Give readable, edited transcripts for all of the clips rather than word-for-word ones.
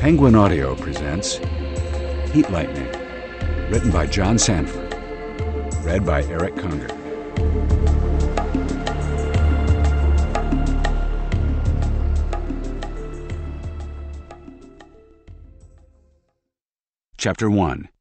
Penguin Audio presents Heat Lightning, written by John Sanford, read by Eric Conger. Chapter 1.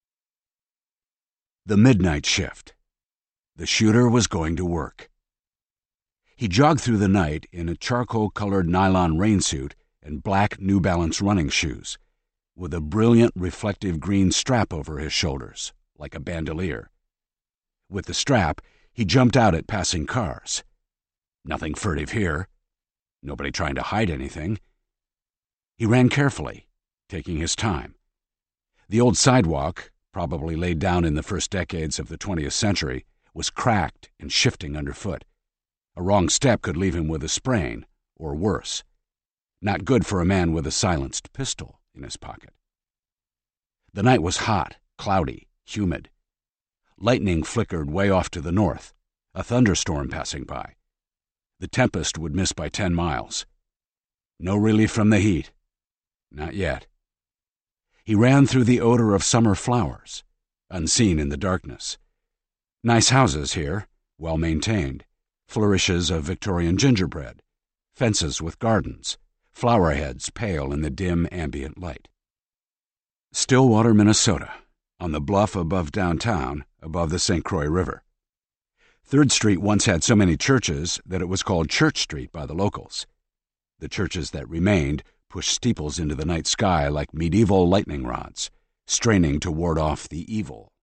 The Midnight Shift. The shooter was going to work. He jogged through the night in a charcoal-colored nylon rainsuit and black New Balance running shoes, with a brilliant reflective green strap over his shoulders, like a bandolier. With the strap, he jumped out at passing cars. Nothing furtive here. Nobody trying to hide anything. He ran carefully, taking his time. The old sidewalk, probably laid down in the first decades of the 20th century, was cracked and shifting underfoot. A wrong step could leave him with a sprain, or worse. Not good for a man with a silenced pistol in his pocket. The night was hot, cloudy, humid. Lightning flickered way off to the north, a thunderstorm passing by. The tempest would miss by 10 miles. No relief from the heat. Not yet. He ran through the odor of summer flowers, unseen in the darkness. Nice houses here, well maintained, flourishes of Victorian gingerbread, fences with gardens, flower heads pale in the dim ambient light. Stillwater, Minnesota, on the bluff above downtown, above the St. Croix River. 3rd Street once had so many churches that it was called Church Street by the locals. The churches that remained pushed steeples into the night sky like medieval lightning rods, straining to ward off the evil